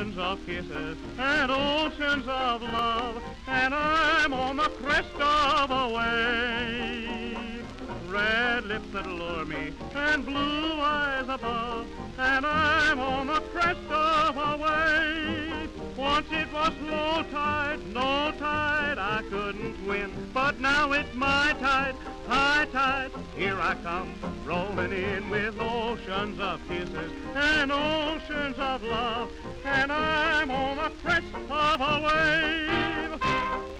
oceans of kisses and oceans of love, and I'm on the crest of a wave. Red lips that lure me and blue eyes above, and I'm on the crest of a wave. Once it was low tide, no tide, I couldn't win, but now it's my tide, high tide. Here I come, rolling in with oceans of kisses and oceans of love, and I'm on the crest of a wave.